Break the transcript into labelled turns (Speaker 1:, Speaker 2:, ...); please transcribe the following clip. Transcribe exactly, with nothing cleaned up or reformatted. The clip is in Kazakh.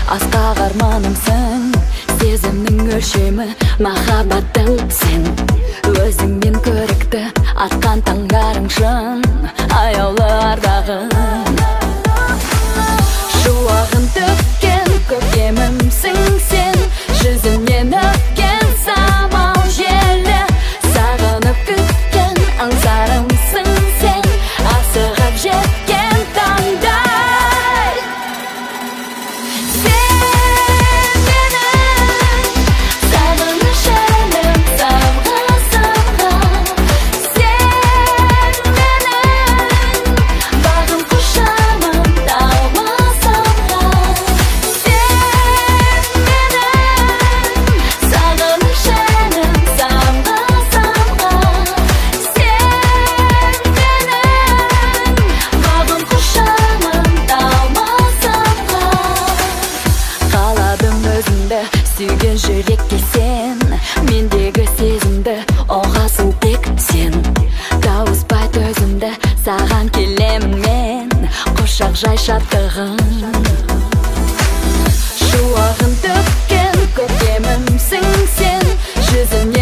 Speaker 1: Асқақ арманымсың, сезімнің өлшемі махаббаттың сен. Өзіңнен көрікті атқан таңдарыңшын, аяулы ардағым. Шуағын төккен көктемімсің сен, жүзімнен өткен самал желі. Сағынып күткен аңсарымсың сен, асығып жеткен таңдай. Сүйген жүрекке сен, мендегі сезімді оғасың тек сен. Тауыспай төзімді саған келемін мен, құшақ жай шаттығын. Шуағын төккен көктемімсің сен, жүзіне